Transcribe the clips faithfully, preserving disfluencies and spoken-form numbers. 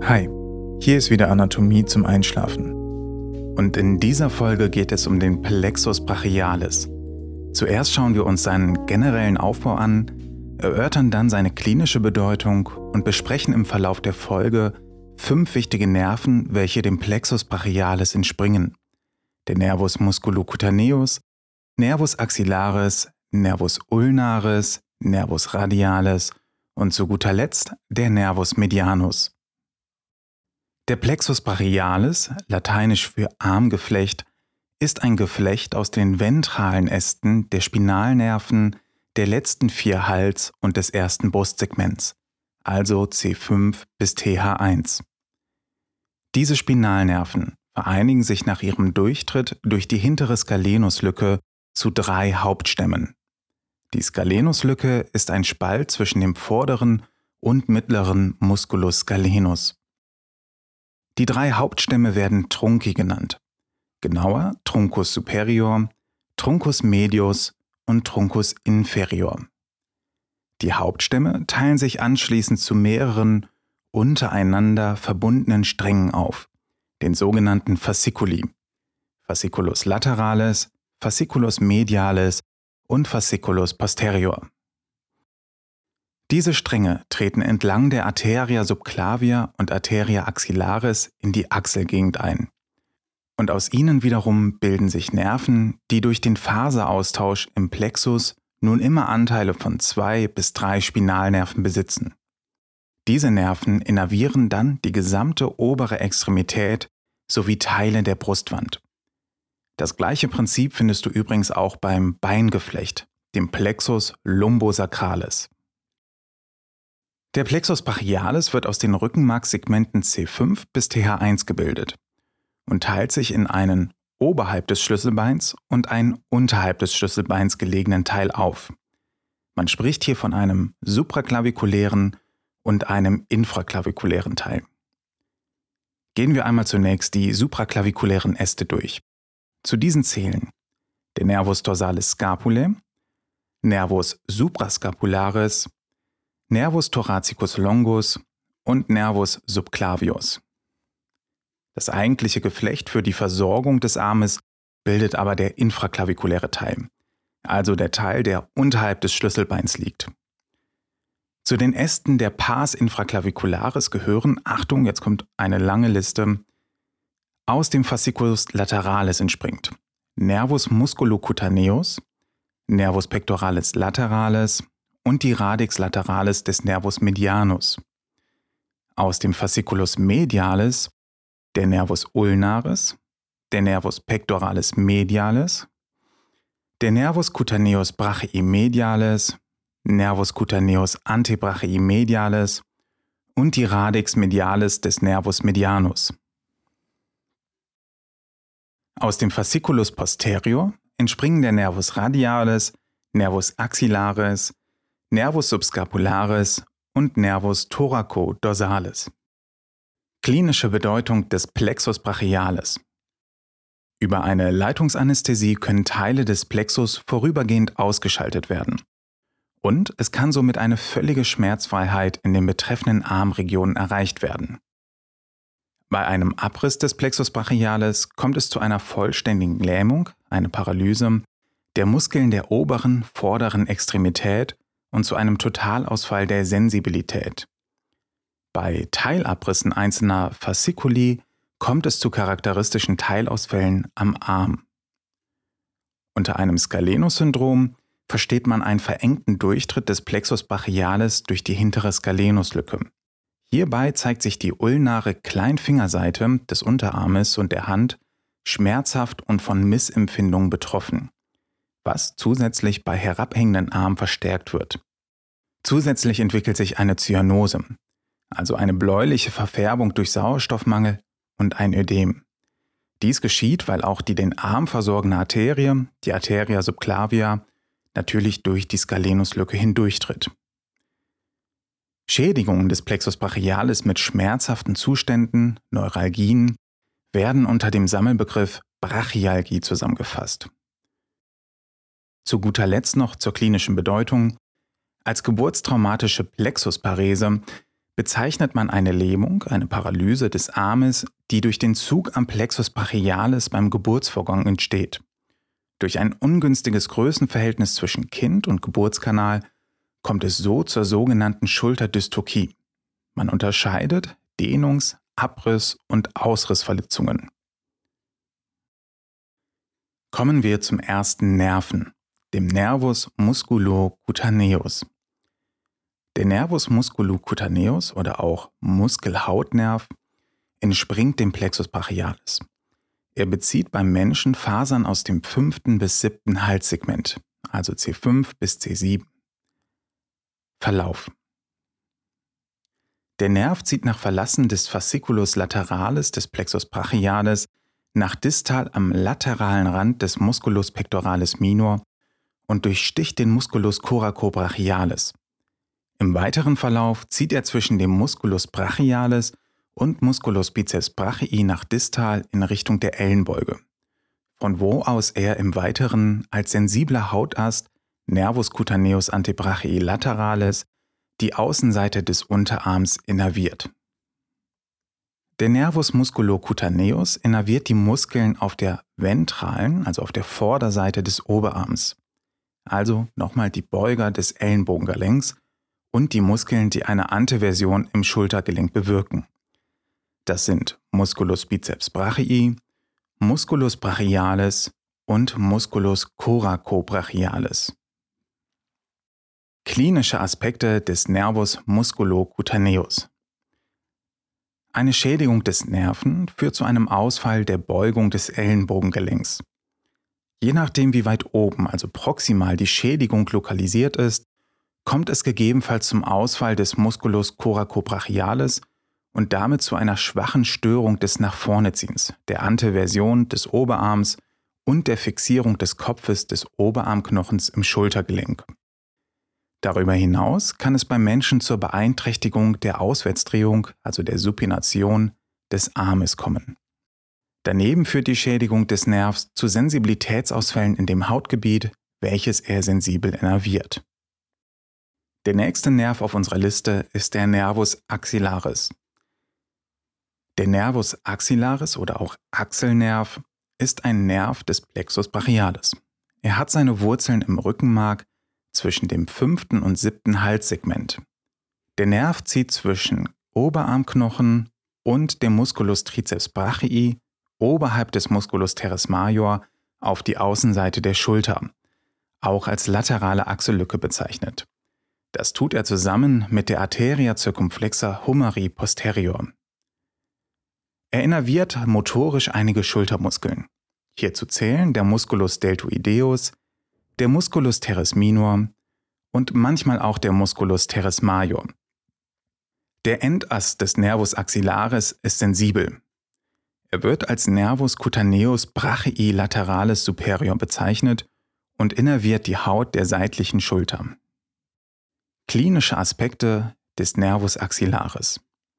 Hi, hier ist wieder Anatomie zum Einschlafen. Und in dieser Folge geht es um den Plexus brachialis. Zuerst schauen wir uns seinen generellen Aufbau an, erörtern dann seine klinische Bedeutung und besprechen im Verlauf der Folge fünf wichtige Nerven, welche dem Plexus brachialis entspringen. Der Nervus musculocutaneus, Nervus axillaris, Nervus ulnaris, Nervus radialis und zu guter Letzt der Nervus medianus. Der Plexus brachialis, lateinisch für Armgeflecht, ist ein Geflecht aus den ventralen Ästen der Spinalnerven der letzten vier Hals- und des ersten Brustsegments, also C fünf bis T H eins. Diese Spinalnerven vereinigen sich nach ihrem Durchtritt durch die hintere Scalenuslücke zu drei Hauptstämmen. Die Scalenuslücke ist ein Spalt zwischen dem vorderen und mittleren Musculus scalenus. Die drei Hauptstämme werden Trunci genannt. Genauer Truncus superior, Truncus medius und Truncus inferior. Die Hauptstämme teilen sich anschließend zu mehreren untereinander verbundenen Strängen auf, den sogenannten Fasciculi, Fasciculus lateralis, Fasciculus medialis und Fasciculus posterior. Diese Stränge treten entlang der Arteria subclavia und Arteria axillaris in die Achselgegend ein. Und aus ihnen wiederum bilden sich Nerven, die durch den Faseraustausch im Plexus nun immer Anteile von zwei bis drei Spinalnerven besitzen. Diese Nerven innervieren dann die gesamte obere Extremität sowie Teile der Brustwand. Das gleiche Prinzip findest du übrigens auch beim Beingeflecht, dem Plexus lumbosacralis. Der Plexus brachialis wird aus den Rückenmarkssegmenten C fünf bis T H eins gebildet und teilt sich in einen oberhalb des Schlüsselbeins und einen unterhalb des Schlüsselbeins gelegenen Teil auf. Man spricht hier von einem supraklavikulären und einem infraklavikulären Teil. Gehen wir einmal zunächst die supraklavikulären Äste durch. Zu diesen zählen der Nervus dorsalis scapulae, Nervus suprascapularis, Nervus thoracicus longus und Nervus subclavius. Das eigentliche Geflecht für die Versorgung des Armes bildet aber der infraklavikuläre Teil, also der Teil, der unterhalb des Schlüsselbeins liegt. Zu den Ästen der Pars infraclavicularis gehören, Achtung, jetzt kommt eine lange Liste, aus dem Fasciculus lateralis entspringt Nervus musculocutaneus, Nervus pectoralis lateralis und die Radix lateralis des Nervus medianus. Aus dem Fasciculus medialis der Nervus ulnaris, der Nervus pectoralis medialis, der Nervus cutaneus brachii medialis, Nervus cutaneus antebrachii medialis und die Radix medialis des Nervus medianus. Aus dem Fasciculus posterior entspringen der Nervus radialis, Nervus axillaris, Nervus subscapularis und Nervus thoraco-dorsalis. Klinische Bedeutung des Plexus brachialis. Über eine Leitungsanästhesie können Teile des Plexus vorübergehend ausgeschaltet werden. Und es kann somit eine völlige Schmerzfreiheit in den betreffenden Armregionen erreicht werden. Bei einem Abriss des Plexus brachialis kommt es zu einer vollständigen Lähmung, eine Paralyse, der Muskeln der oberen, vorderen Extremität und zu einem Totalausfall der Sensibilität. Bei Teilabrissen einzelner Fasciculi kommt es zu charakteristischen Teilausfällen am Arm. Unter einem Scalenus-Syndrom versteht man einen verengten Durchtritt des Plexus brachialis durch die hintere Scalenuslücke. Hierbei zeigt sich die ulnare Kleinfingerseite des Unterarmes und der Hand schmerzhaft und von Missempfindungen betroffen, was zusätzlich bei herabhängenden Armen verstärkt wird. Zusätzlich entwickelt sich eine Zyanose, also eine bläuliche Verfärbung durch Sauerstoffmangel und ein Ödem. Dies geschieht, weil auch die den Arm versorgende Arterie, die Arteria subclavia, natürlich durch die Scalenuslücke hindurchtritt. Schädigungen des Plexus brachialis mit schmerzhaften Zuständen, Neuralgien, werden unter dem Sammelbegriff Brachialgie zusammengefasst. Zu guter Letzt noch zur klinischen Bedeutung. Als geburtstraumatische Plexusparese bezeichnet man eine Lähmung, eine Paralyse des Armes, die durch den Zug am Plexus brachialis beim Geburtsvorgang entsteht. Durch ein ungünstiges Größenverhältnis zwischen Kind und Geburtskanal kommt es so zur sogenannten Schulterdystokie. Man unterscheidet Dehnungs-, Abriss- und Ausrissverletzungen. Kommen wir zum ersten Nerven, dem Nervus musculocutaneus. Der Nervus musculocutaneus oder auch Muskelhautnerv entspringt dem Plexus brachialis. Er bezieht beim Menschen Fasern aus dem fünften bis siebten Halssegment, also C fünf bis C sieben. Verlauf. Der Nerv zieht nach Verlassen des Fasciculus lateralis des Plexus brachialis nach distal am lateralen Rand des Musculus pectoralis minor und durchsticht den Musculus coracobrachialis. Im weiteren Verlauf zieht er zwischen dem Musculus brachialis und Musculus biceps brachii nach distal in Richtung der Ellenbeuge, von wo aus er im Weiteren als sensibler Hautast Nervus cutaneus antebrachii lateralis die Außenseite des Unterarms innerviert. Der Nervus musculocutaneus innerviert die Muskeln auf der ventralen, also auf der Vorderseite des Oberarms, also nochmal die Beuger des Ellenbogengelenks und die Muskeln, die eine Anteversion im Schultergelenk bewirken. Das sind Musculus biceps brachii, Musculus brachialis und Musculus coracobrachialis. Klinische Aspekte des Nervus musculocutaneus. Eine Schädigung des Nerven führt zu einem Ausfall der Beugung des Ellenbogengelenks. Je nachdem, wie weit oben, also proximal, die Schädigung lokalisiert ist, kommt es gegebenenfalls zum Ausfall des Musculus coracobrachialis und damit zu einer schwachen Störung des Nach-vorne-Ziehens, der Anteversion des Oberarms und der Fixierung des Kopfes des Oberarmknochens im Schultergelenk. Darüber hinaus kann es beim Menschen zur Beeinträchtigung der Auswärtsdrehung, also der Supination, des Armes kommen. Daneben führt die Schädigung des Nervs zu Sensibilitätsausfällen in dem Hautgebiet, welches er sensibel innerviert. Der nächste Nerv auf unserer Liste ist der Nervus axillaris. Der Nervus axillaris oder auch Achselnerv ist ein Nerv des Plexus brachialis. Er hat seine Wurzeln im Rückenmark zwischen dem fünften und siebten Halssegment. Der Nerv zieht zwischen Oberarmknochen und dem Musculus triceps brachii oberhalb des Musculus teres major auf die Außenseite der Schulter, auch als laterale Achsellücke bezeichnet. Das tut er zusammen mit der Arteria circumflexa humeri posterior. Er innerviert motorisch einige Schultermuskeln. Hierzu zählen der Musculus deltoideus, der Musculus teres minor und manchmal auch der Musculus teres major. Der Endast des Nervus axillaris ist sensibel. Er wird als Nervus cutaneus brachii lateralis superior bezeichnet und innerviert die Haut der seitlichen Schulter. Klinische Aspekte des Nervus axillaris.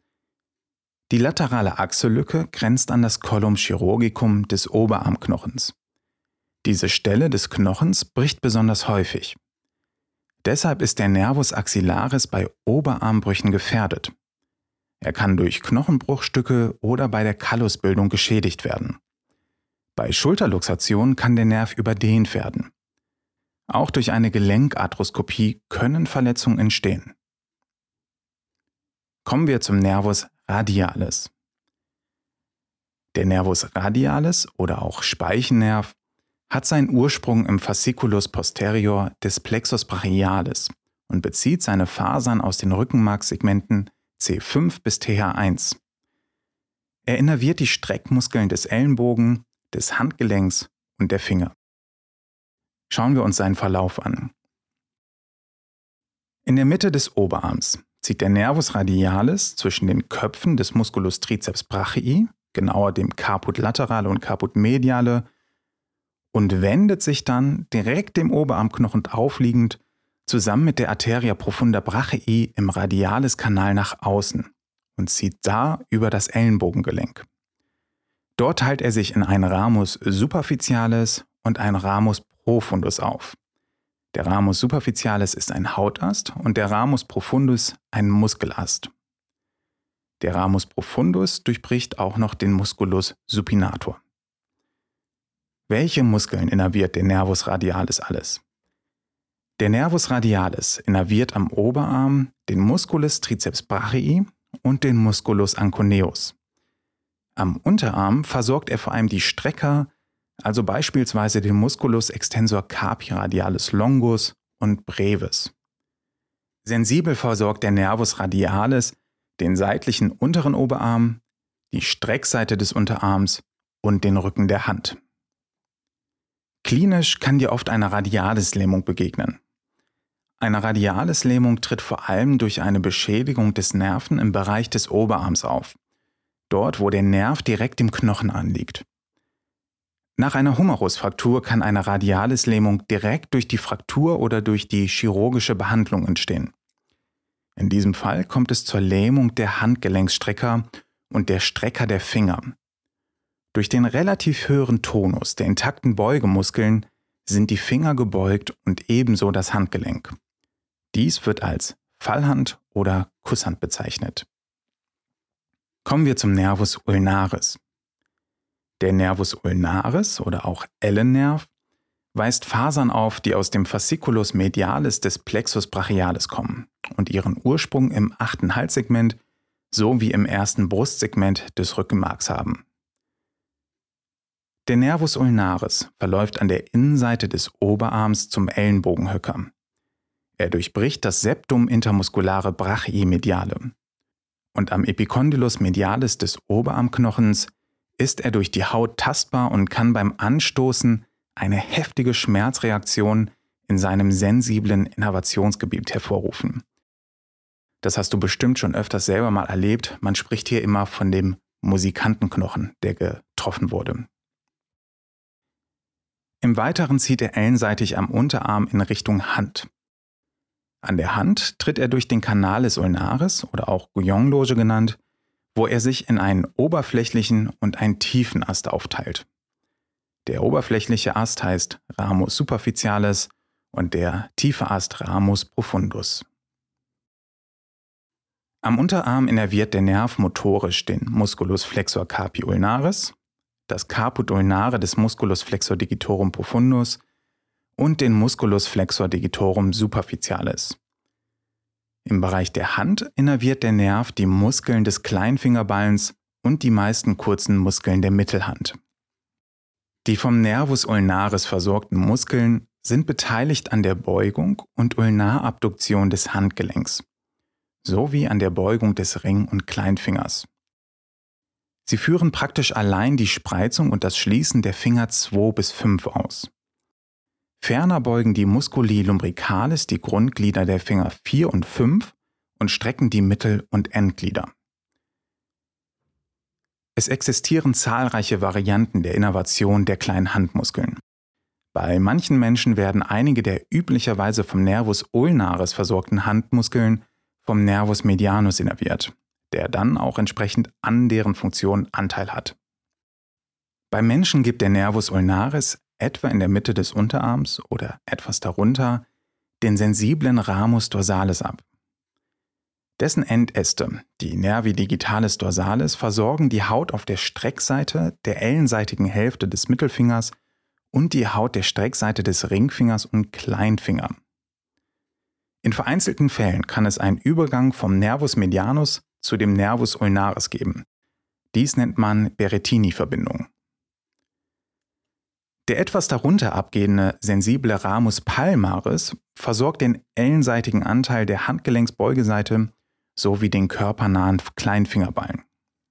Die laterale Achsellücke grenzt an das Collum chirurgicum des Oberarmknochens. Diese Stelle des Knochens bricht besonders häufig. Deshalb ist der Nervus axillaris bei Oberarmbrüchen gefährdet. Er kann durch Knochenbruchstücke oder bei der Kallusbildung geschädigt werden. Bei Schulterluxation kann der Nerv überdehnt werden. Auch durch eine Gelenkarthroskopie können Verletzungen entstehen. Kommen wir zum Nervus radialis. Der Nervus radialis oder auch Speichennerv hat seinen Ursprung im Fasciculus posterior des Plexus brachialis und bezieht seine Fasern aus den Rückenmarkssegmenten C fünf bis T H eins. Er innerviert die Streckmuskeln des Ellenbogen, des Handgelenks und der Finger. Schauen wir uns seinen Verlauf an. In der Mitte des Oberarms zieht der Nervus radialis zwischen den Köpfen des Musculus triceps brachii, genauer dem Caput laterale und Caput mediale, und wendet sich dann direkt dem Oberarmknochen aufliegend zusammen mit der Arteria profunda brachii im Radialis-Kanal nach außen und zieht da über das Ellenbogengelenk. Dort teilt er sich in ein Ramus superficialis und ein Ramus profundus auf. Der Ramus superficialis ist ein Hautast und der Ramus profundus ein Muskelast. Der Ramus profundus durchbricht auch noch den Musculus supinator. Welche Muskeln innerviert der Nervus radialis alles? Der Nervus radialis innerviert am Oberarm den Musculus triceps brachii und den Musculus anconeus. Am Unterarm versorgt er vor allem die Strecker, also beispielsweise den Musculus extensor carpi radialis longus und brevis. Sensibel versorgt der Nervus radialis den seitlichen unteren Oberarm, die Streckseite des Unterarms und den Rücken der Hand. Klinisch kann dir oft eine Radialislähmung begegnen. Eine Radialislähmung tritt vor allem durch eine Beschädigung des Nerven im Bereich des Oberarms auf, dort wo der Nerv direkt im Knochen anliegt. Nach einer Humerusfraktur kann eine Radialislähmung direkt durch die Fraktur oder durch die chirurgische Behandlung entstehen. In diesem Fall kommt es zur Lähmung der Handgelenksstrecker und der Strecker der Finger. Durch den relativ höheren Tonus der intakten Beugemuskeln sind die Finger gebeugt und ebenso das Handgelenk. Dies wird als Fallhand oder Kusshand bezeichnet. Kommen wir zum Nervus ulnaris. Der Nervus ulnaris oder auch Ellennerv weist Fasern auf, die aus dem Fasciculus medialis des Plexus brachialis kommen und ihren Ursprung im achten Halssegment sowie im ersten Brustsegment des Rückenmarks haben. Der Nervus ulnaris verläuft an der Innenseite des Oberarms zum Ellenbogenhöcker. Er durchbricht das Septum intermusculare brachii mediale. Und am Epicondylus medialis des Oberarmknochens ist er durch die Haut tastbar und kann beim Anstoßen eine heftige Schmerzreaktion in seinem sensiblen Innervationsgebiet hervorrufen. Das hast du bestimmt schon öfters selber mal erlebt. Man spricht hier immer von dem Musikantenknochen, der getroffen wurde. Im Weiteren zieht er ellenseitig am Unterarm in Richtung Hand. An der Hand tritt er durch den Canalis ulnaris oder auch Guyon-Loge genannt, wo er sich in einen oberflächlichen und einen tiefen Ast aufteilt. Der oberflächliche Ast heißt Ramus superficialis und der tiefe Ast Ramus profundus. Am Unterarm innerviert der Nerv motorisch den Musculus flexor carpi ulnaris, das Caput ulnare des Musculus flexor digitorum profundus und den Musculus flexor digitorum superficialis. Im Bereich der Hand innerviert der Nerv die Muskeln des Kleinfingerballens und die meisten kurzen Muskeln der Mittelhand. Die vom Nervus ulnaris versorgten Muskeln sind beteiligt an der Beugung und Ulnarabduktion des Handgelenks, sowie an der Beugung des Ring- und Kleinfingers. Sie führen praktisch allein die Spreizung und das Schließen der Finger zwei bis fünf aus. Ferner beugen die Musculi lumbricalis die Grundglieder der Finger vier und fünf und strecken die Mittel- und Endglieder. Es existieren zahlreiche Varianten der Innervation der kleinen Handmuskeln. Bei manchen Menschen werden einige der üblicherweise vom Nervus ulnaris versorgten Handmuskeln vom Nervus medianus innerviert, der dann auch entsprechend an deren Funktion Anteil hat. Beim Menschen gibt der Nervus ulnaris etwa in der Mitte des Unterarms oder etwas darunter den sensiblen Ramus dorsalis ab. Dessen Endäste, die Nervi digitalis dorsalis, versorgen die Haut auf der Streckseite der ellenseitigen Hälfte des Mittelfingers und die Haut der Streckseite des Ringfingers und Kleinfinger. In vereinzelten Fällen kann es einen Übergang vom Nervus medianus zu dem Nervus ulnaris geben. Dies nennt man Berettini-Verbindung. Der etwas darunter abgehende sensible Ramus palmaris versorgt den ellenseitigen Anteil der Handgelenksbeugeseite sowie den körpernahen Kleinfingerballen.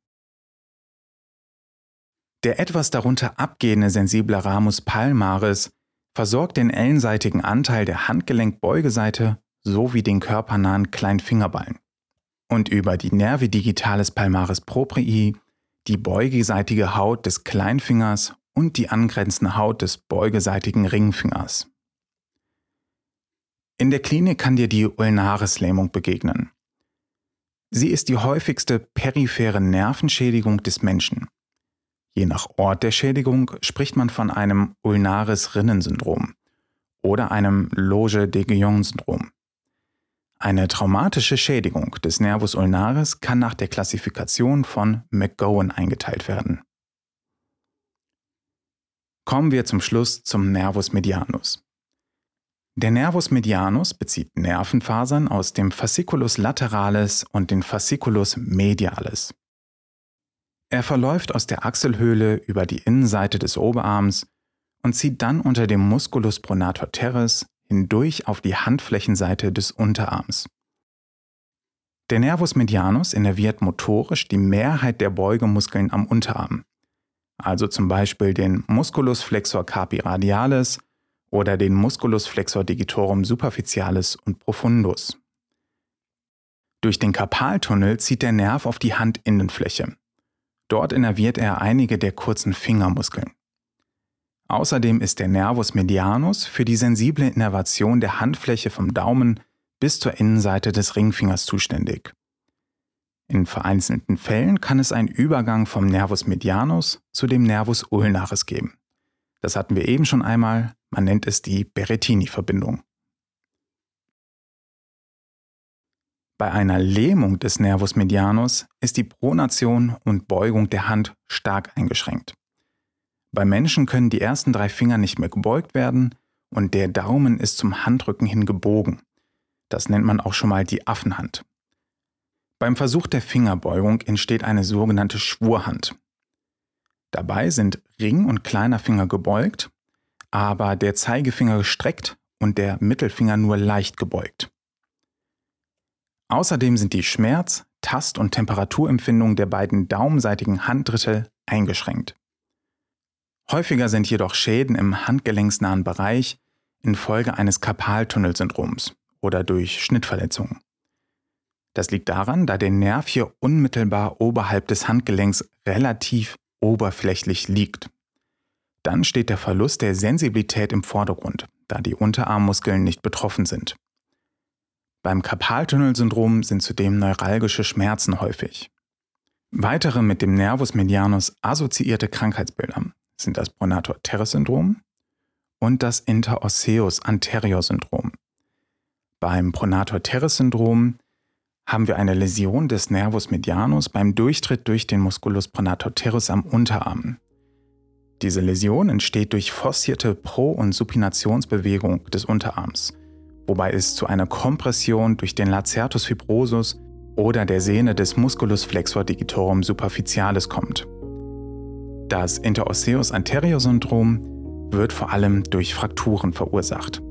Der etwas darunter abgehende sensible Ramus palmaris versorgt den ellenseitigen Anteil der Handgelenkbeugeseite sowie den körpernahen Kleinfingerballen. Und über die Nervi digitalis palmaris proprii die beugeseitige Haut des Kleinfingers und die angrenzende Haut des beugeseitigen Ringfingers. In der Klinik kann dir die Ulnarislähmung begegnen. Sie ist die häufigste periphere Nervenschädigung des Menschen. Je nach Ort der Schädigung spricht man von einem Ulnaris-Rinnen-Syndrom oder einem Loge de Guyon-Syndrom. Eine traumatische Schädigung des Nervus ulnaris kann nach der Klassifikation von McGowan eingeteilt werden. Kommen wir zum Schluss zum Nervus medianus. Der Nervus medianus bezieht Nervenfasern aus dem Fasciculus lateralis und den Fasciculus medialis. Er verläuft aus der Achselhöhle über die Innenseite des Oberarms und zieht dann unter dem Musculus pronator teres hindurch auf die Handflächenseite des Unterarms. Der Nervus medianus innerviert motorisch die Mehrheit der Beugemuskeln am Unterarm, also zum Beispiel den Musculus flexor carpi radialis oder den Musculus flexor digitorum superficialis und profundus. Durch den Karpaltunnel zieht der Nerv auf die Handinnenfläche. Dort innerviert er einige der kurzen Fingermuskeln. Außerdem ist der Nervus medianus für die sensible Innervation der Handfläche vom Daumen bis zur Innenseite des Ringfingers zuständig. In vereinzelten Fällen kann es einen Übergang vom Nervus medianus zu dem Nervus ulnaris geben. Das hatten wir eben schon einmal, man nennt es die Berettini-Verbindung. Bei einer Lähmung des Nervus medianus ist die Pronation und Beugung der Hand stark eingeschränkt. Bei Menschen können die ersten drei Finger nicht mehr gebeugt werden und der Daumen ist zum Handrücken hin gebogen. Das nennt man auch schon mal die Affenhand. Beim Versuch der Fingerbeugung entsteht eine sogenannte Schwurhand. Dabei sind Ring- und kleiner Finger gebeugt, aber der Zeigefinger gestreckt und der Mittelfinger nur leicht gebeugt. Außerdem sind die Schmerz-, Tast- und Temperaturempfindungen der beiden daumenseitigen Handdrittel eingeschränkt. Häufiger sind jedoch Schäden im handgelenksnahen Bereich infolge eines Karpaltunnelsyndroms oder durch Schnittverletzungen. Das liegt daran, da der Nerv hier unmittelbar oberhalb des Handgelenks relativ oberflächlich liegt. Dann steht der Verlust der Sensibilität im Vordergrund, da die Unterarmmuskeln nicht betroffen sind. Beim Karpaltunnelsyndrom sind zudem neuralgische Schmerzen häufig. Weitere mit dem Nervus medianus assoziierte Krankheitsbilder sind das pronator teres Syndrom und das Interosseus anterior Syndrom. Beim pronator teres Syndrom haben wir eine Läsion des Nervus medianus beim Durchtritt durch den Musculus pronator teres am Unterarm. Diese Läsion entsteht durch forcierte Pro- und Supinationsbewegung des Unterarms, wobei es zu einer Kompression durch den Lacertus fibrosus oder der Sehne des Musculus flexor digitorum superficialis kommt. Das Interosseus anterior Syndrom wird vor allem durch Frakturen verursacht.